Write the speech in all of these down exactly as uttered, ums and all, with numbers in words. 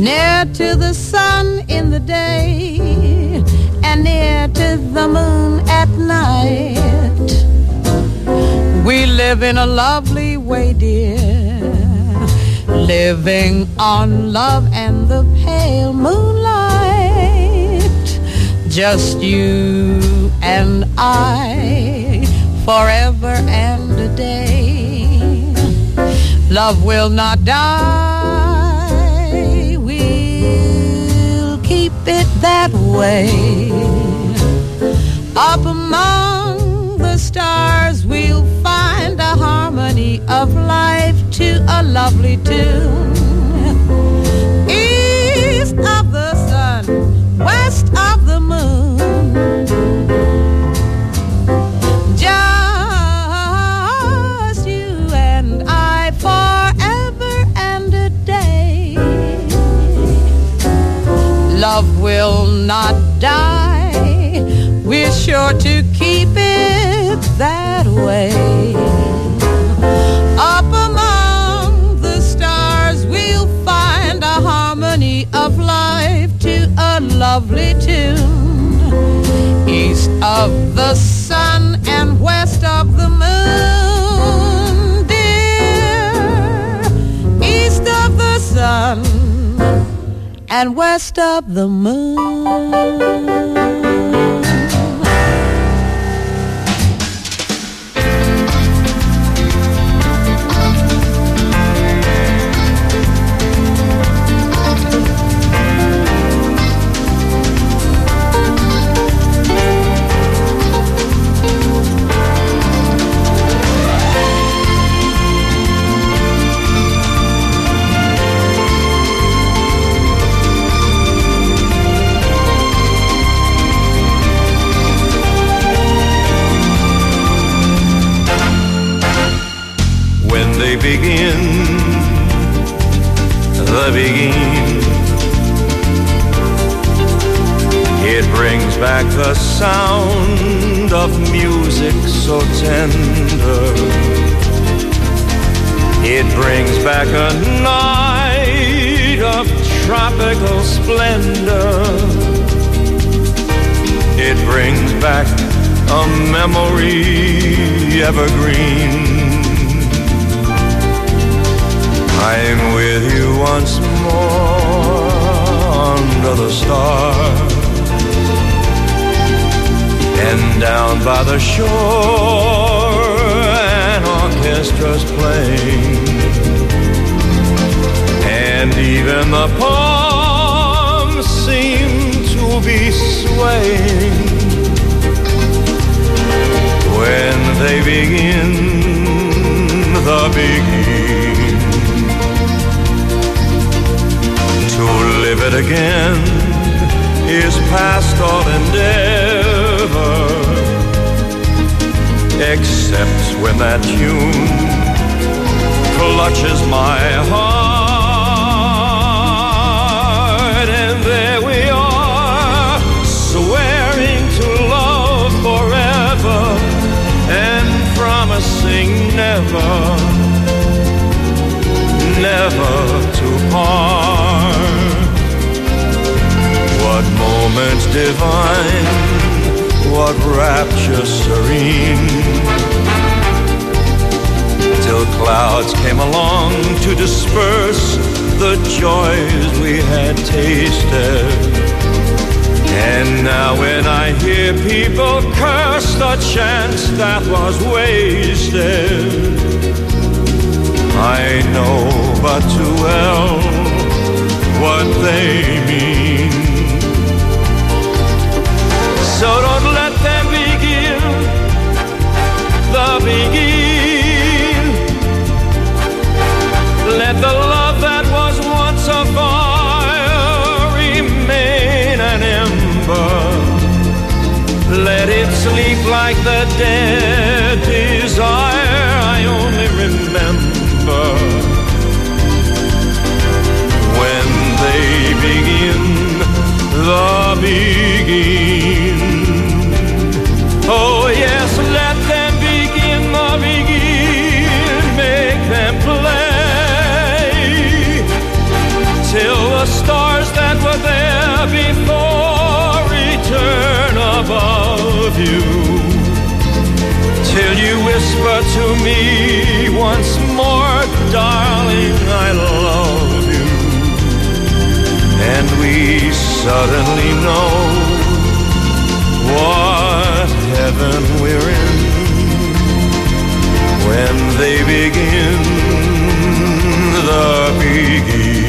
near to the sun in the day and near to the moon at night. We live in a lovely way, dear, living on love and the pale moonlight. Just you and I, forever and a day. Love will not die, we'll keep it that way. Up among the stars we'll find a harmony of life to a lovely tune. East of the sun, west of the moon, just you and I forever and a day. Love will not die, we're sure to keep it that way. Up among the stars we'll find a harmony of life to a lovely tune. East of the sun and west of the moon, dear. East of the sun and west of the moon. Begin, the begin. It brings back the sound of music so tender. It brings back a night of tropical splendor. It brings back a memory evergreen. I'm with you once more under the stars, and down by the shore an orchestra's playing, and even the palms seem to be swaying when they begin the begin. To live it again is past all endeavor, except when that tune clutches my heart. And there we are, swearing to love forever and promising never, never to part. What moment divine, what rapture serene, till clouds came along to disperse the joys we had tasted. And now when I hear people curse the chance that was wasted, I know but too well what they mean. So don't let them begin the begin. Let the love that was once a fire remain an ember. Let it sleep like the dead desire I only remember. When they begin the begin. Oh yes, let them begin the begin. Make them play till the stars you till you whisper to me once more, darling, I love you. And we suddenly know what heaven we're in when they begin the begin.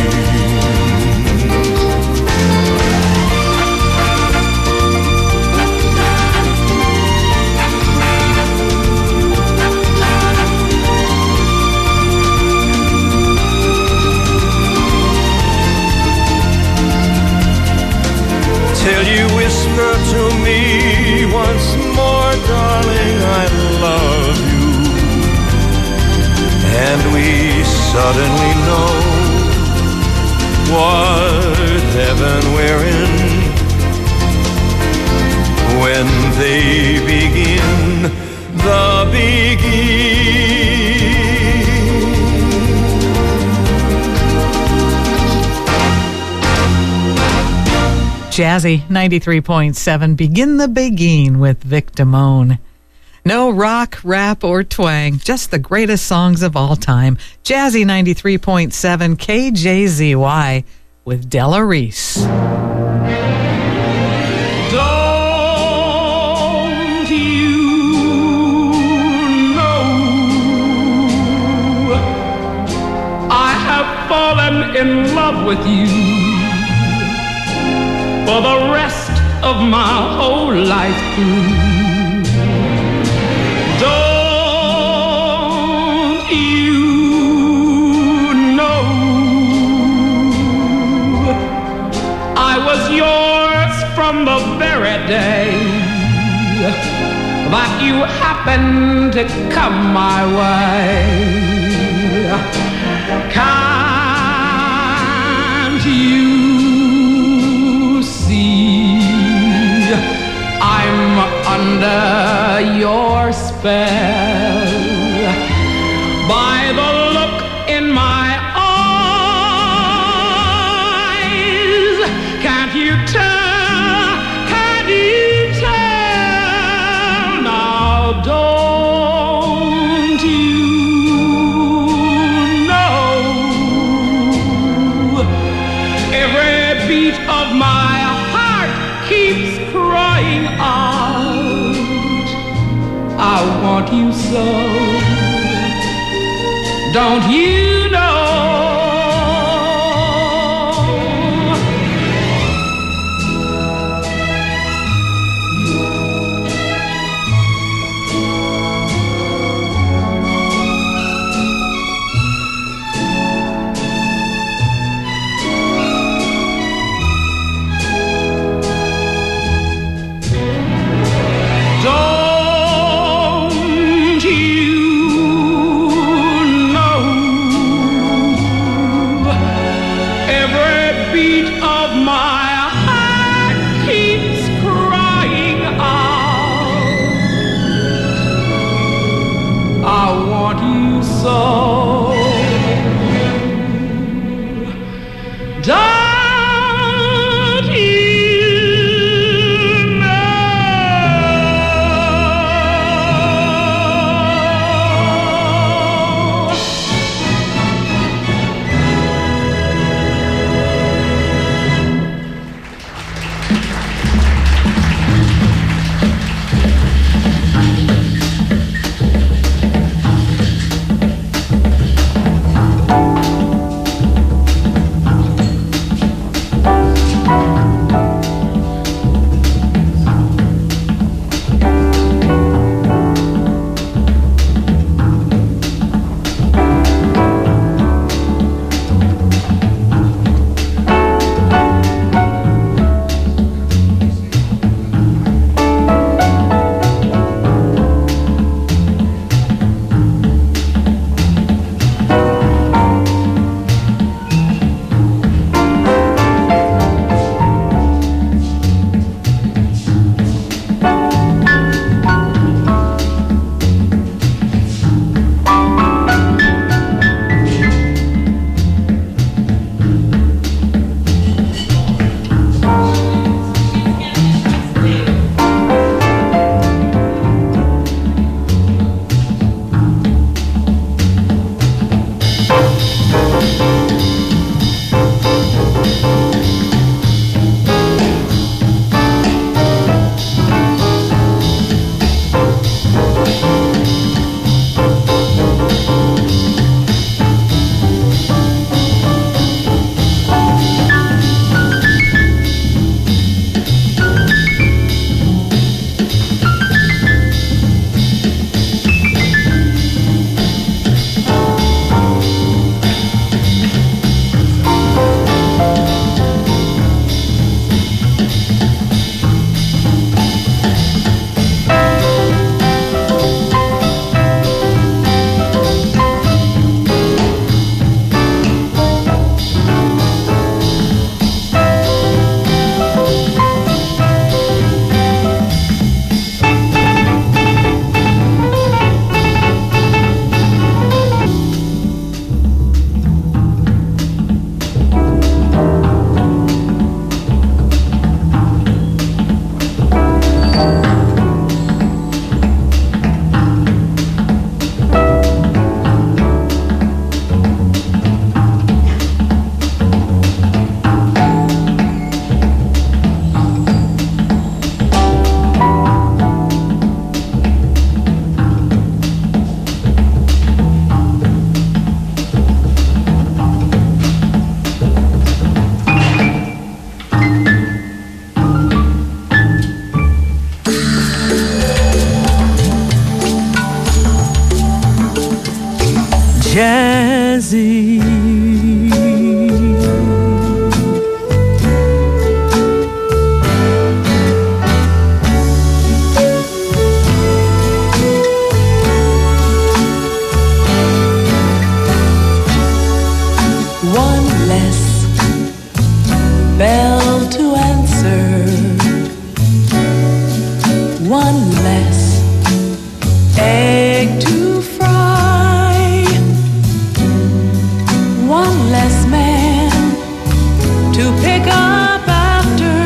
Till you whisper to me once more, darling, I love you. And we suddenly know what heaven we're in when they begin the begin. Jazzy ninety-three point seven, Begin the Begin with Vic Damone. No rock, rap, or twang, just the greatest songs of all time. Jazzy ninety-three point seven, K J Z Y with Della Reese. Don't you know I have fallen in love with you for the rest of my whole life through. Don't you know I was yours from the very day that you happened to come my way? Can't you I'm under your spell by the look in my eyes? Can't you tell? Can't you tell? Now don't you know every beat of my heart keeps crying out, I want you so. Don't you know? Don't you know less bell to answer, one less egg to fry, one less man to pick up after.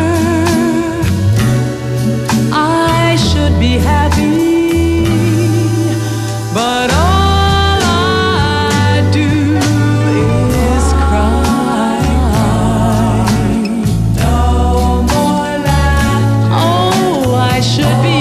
I should be happy, but all I do is cry. No more laughter. Oh, I should be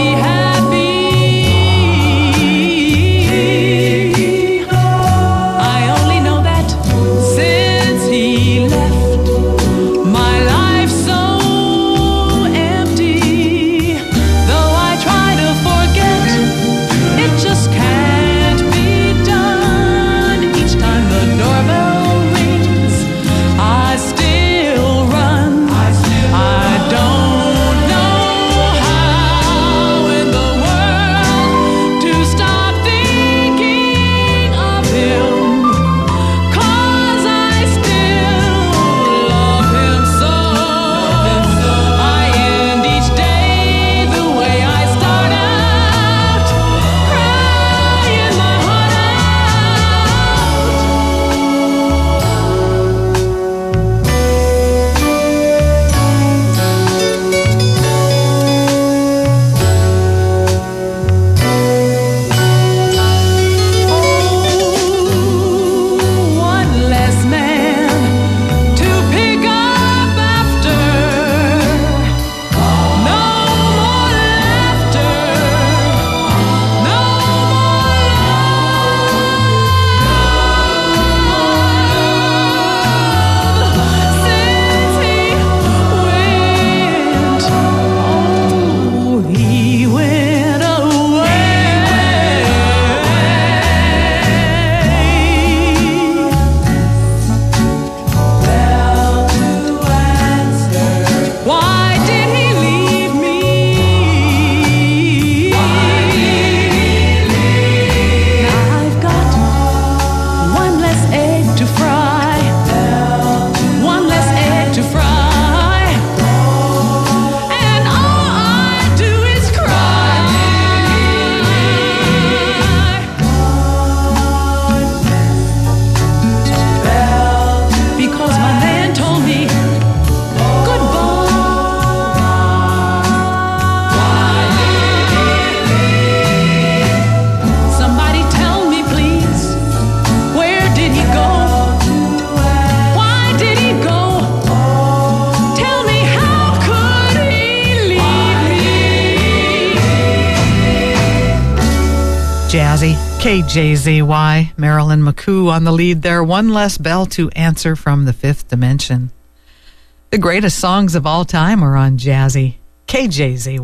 Jazzy, K J Z Y, Marilyn McCoo on the lead there. One less bell to answer from the fifth dimension. The greatest songs of all time are on Jazzy, K J Z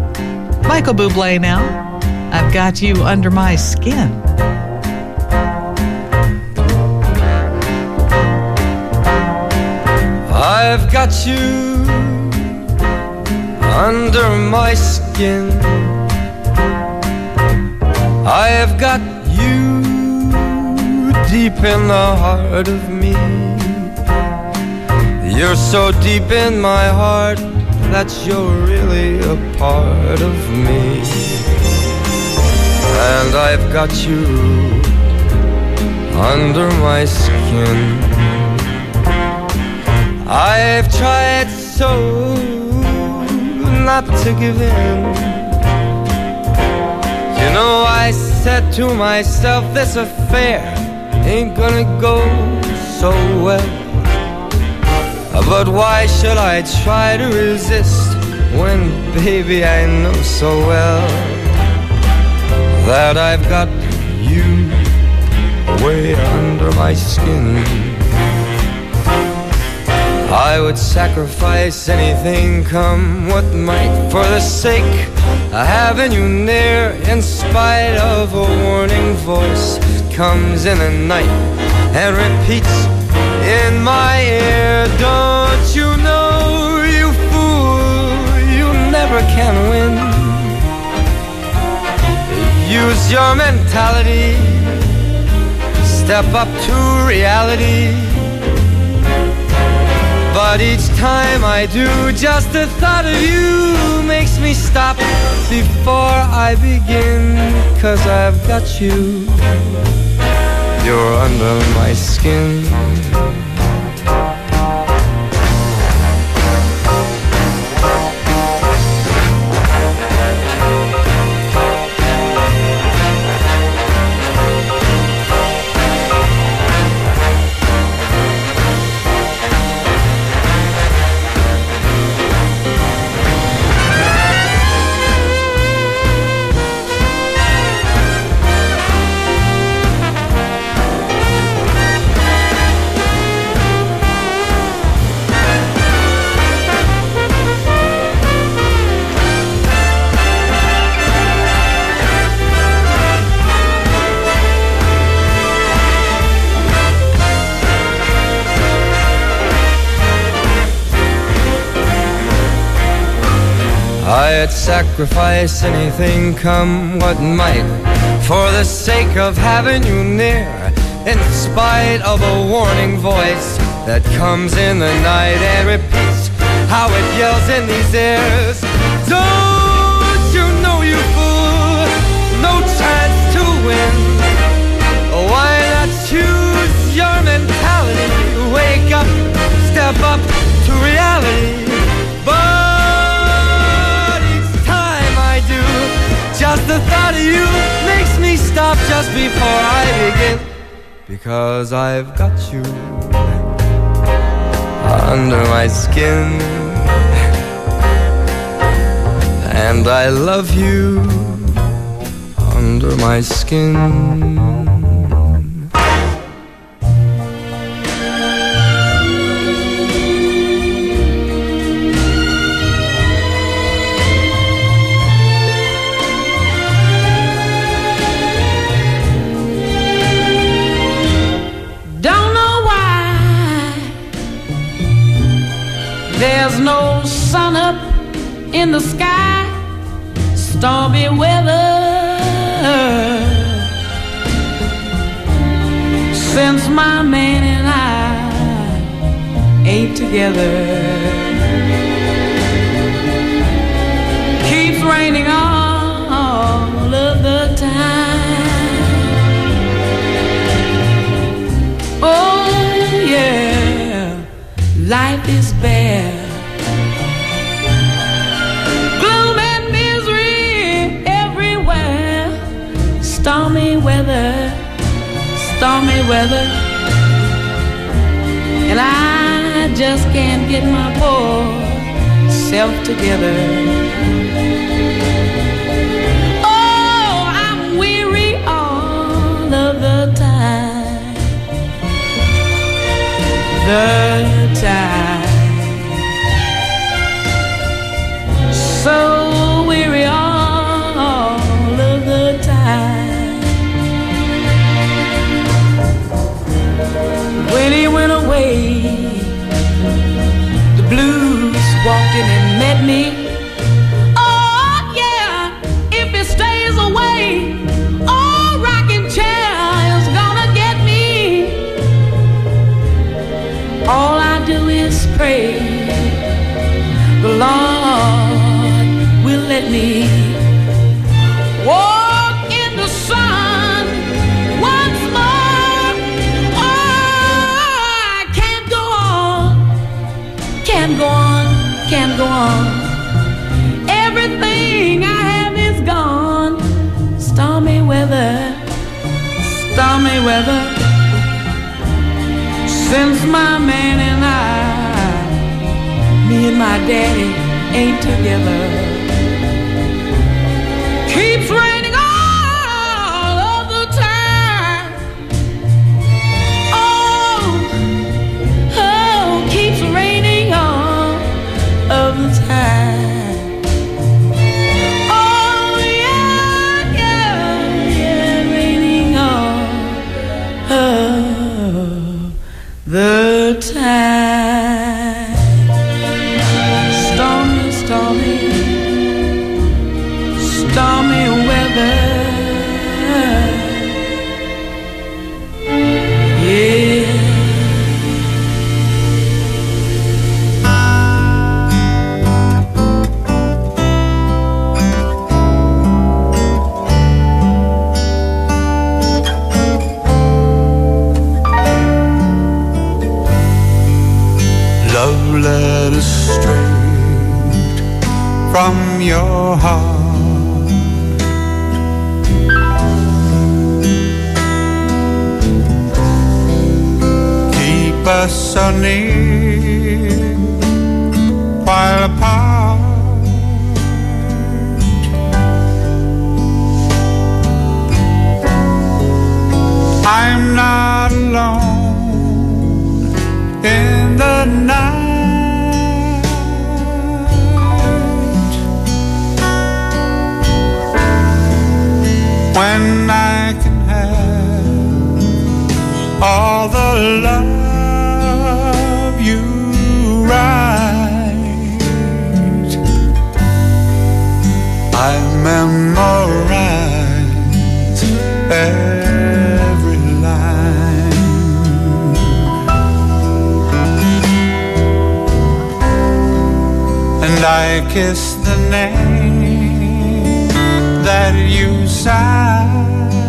Y. Michael Bublé now. I've got you under my skin. I've got you under my skin. I have got you deep in the heart of me. You're so deep in my heart that you're really a part of me. And I've got you under my skin. I've tried so not to give in. You know, I said to myself, this affair ain't gonna go so well. But why should I try to resist when, baby, I know so well that I've got you way under my skin. I would sacrifice anything, come what might, for the sake of having you near, in spite of a warning voice that comes in the night and repeats in my ear. Don't you know, you fool, you never can win. Use your mentality, step up to reality. But each time I do, just the thought of you makes me stop before I begin. 'Cause I've got you, you're under my skin. I'd sacrifice anything, come what might, for the sake of having you near, in spite of a warning voice that comes in the night and repeats how it yells in these ears. Don't you know, you fool, no chance to win. Why not choose your mentality? Wake up, step up to reality. But just the thought of you makes me stop just before I begin. Because I've got you under my skin, and I love you under my skin. There's no sun up in the sky, stormy weather. Since my man and I ain't together, keeps raining all of the time. Oh yeah, life is bare. Stormy weather, stormy weather, and I just can't get my poor self together. Oh, I'm weary all of the time, the time, so weary all of the time. When he went away, the blues walked in and met me. Oh yeah, if he stays away, oh, rocking chair is gonna get me. All I do is pray the Lord will let me walk in the sun once more. Oh, I can't go on, can't go on, can't go on. Everything I have is gone. Stormy weather, stormy weather. Since my man and I, me and my daddy ain't together, keeps raining all of the time. Oh, oh, keeps raining all of the time. Oh yeah, yeah, yeah, raining all of the time. Stormy, stormy, letter straight from your heart. Keep us so near while apart. I'm not alone in the night when I can have all the love you write. I memorize every line, and I kiss the name that you sign.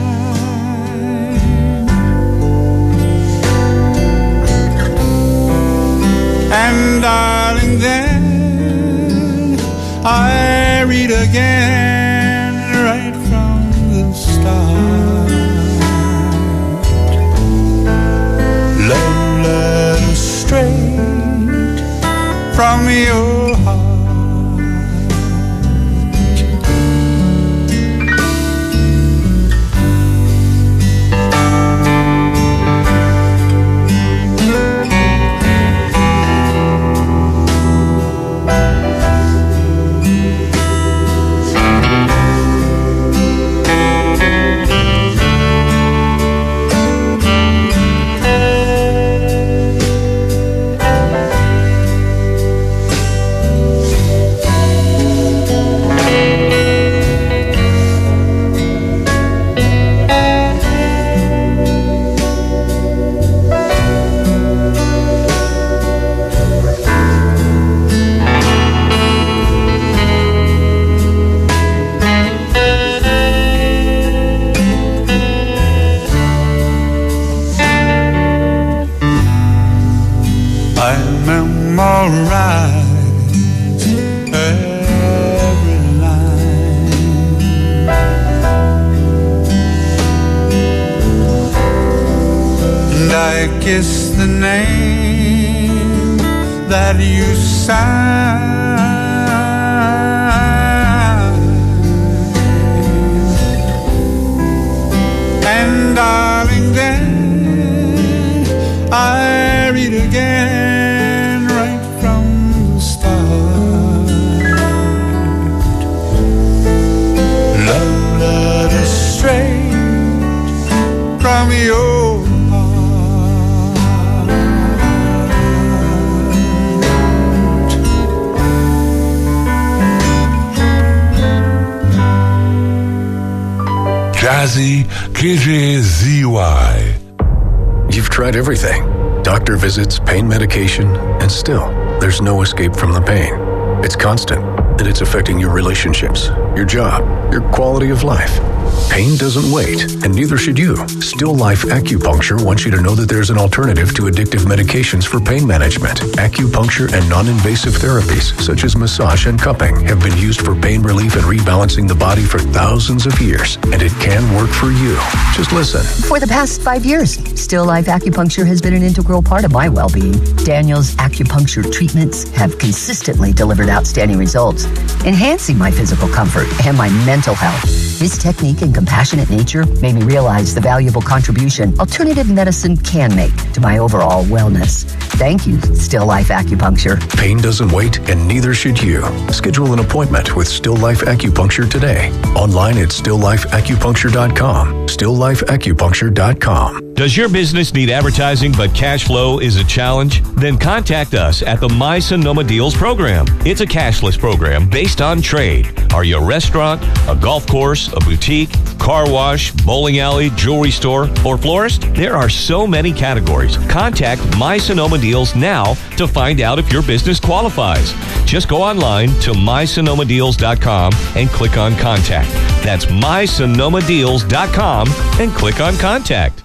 And darling, then I read again right from the start. Love letter straight from your heart. Memorize every line, and I kiss the name that you sign. And darling, then I read again right from the start. Love letter straight from your heart. Jazzy K J Z Y. You've tried everything. Doctor visits, pain medication, and still, there's no escape from the pain. It's constant, and it's affecting your relationships, your job, your quality of life. Pain doesn't wait, and neither should you. Still Life Acupuncture wants you to know that there's an alternative to addictive medications for pain management. Acupuncture and non-invasive therapies, such as massage and cupping, have been used for pain relief and rebalancing the body for thousands of years, and it can work for you. Just listen. For the past five years, Still Life Acupuncture has been an integral part of my well-being. Daniel's acupuncture treatments have consistently delivered outstanding results, enhancing my physical comfort and my mental health. His technique and compassionate nature made me realize the valuable contribution alternative medicine can make to my overall wellness. Thank you, Still Life Acupuncture. Pain doesn't wait, and neither should you. Schedule an appointment with Still Life Acupuncture today. Online at still life acupuncture dot com. still life acupuncture dot com. Does your business need advertising but cash flow is a challenge? Then contact us at the My Sonoma Deals program. It's a cashless program based on trade. Are you a restaurant, a golf course, a boutique, car wash, bowling alley, jewelry store, or florist? There are so many categories. Contact My Sonoma Deals now to find out if your business qualifies. Just go online to my sonoma deals dot com and click on Contact. That's my sonoma deals dot com and click on Contact.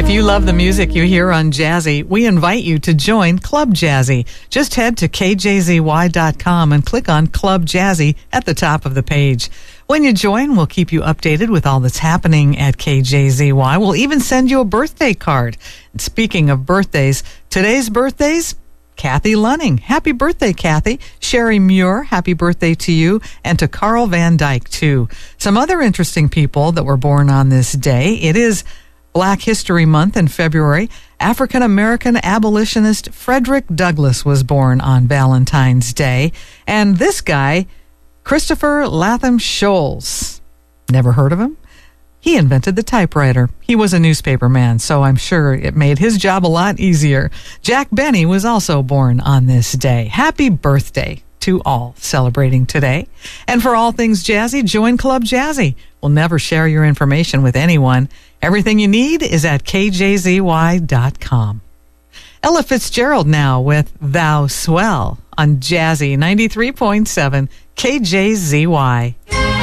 If you love the music you hear on Jazzy, we invite you to join Club Jazzy. Just head to K J Z Y dot com and click on Club Jazzy at the top of the page. When you join, we'll keep you updated with all that's happening at K J Z Y. We'll even send you a birthday card. And speaking of birthdays, today's birthdays, Kathy Lunning. Happy birthday, Kathy. Sherry Muir, happy birthday to you, and to Carl Van Dyke, too. Some other interesting people that were born on this day. It is Black History Month in February. African-American abolitionist Frederick Douglass was born on Valentine's Day. And this guy, Christopher Latham Scholes. Never heard of him? He invented the typewriter. He was a newspaper man, so I'm sure it made his job a lot easier. Jack Benny was also born on this day. Happy birthday to all celebrating today. And for all things jazzy, join Club Jazzy. We'll never share your information with anyone. Everything you need is at K J Z Y dot com. Ella Fitzgerald now with Thou Swell on Jazzy ninety-three point seven K J Z Y.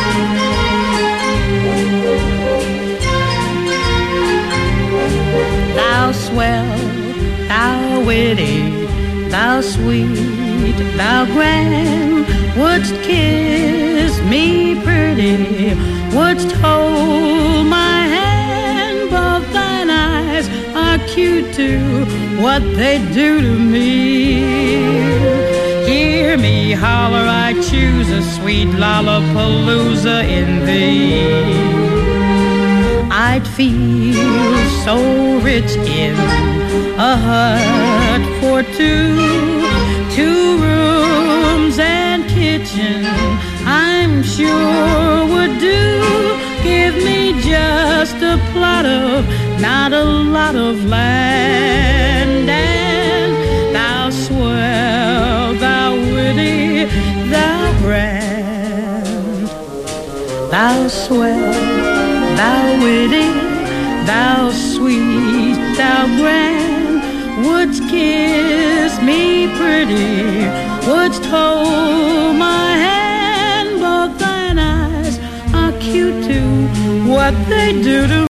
Thou swell, thou witty, thou sweet, thou grand, wouldst kiss me pretty, wouldst hold my hand, but thine eyes are cute too, what they do to me. Hear me holler, I choose a sweet lollapalooza in thee. I'd feel so rich in a hut for two, two rooms and kitchen, I'm sure would do. Give me just a plot of, not a lot of land, and thou swell, thou witty, thou grand, thou swell, thou witty, thou sweet, thou grand, wouldst kiss me pretty, wouldst hold my hand, but thine eyes are cute too, what they do to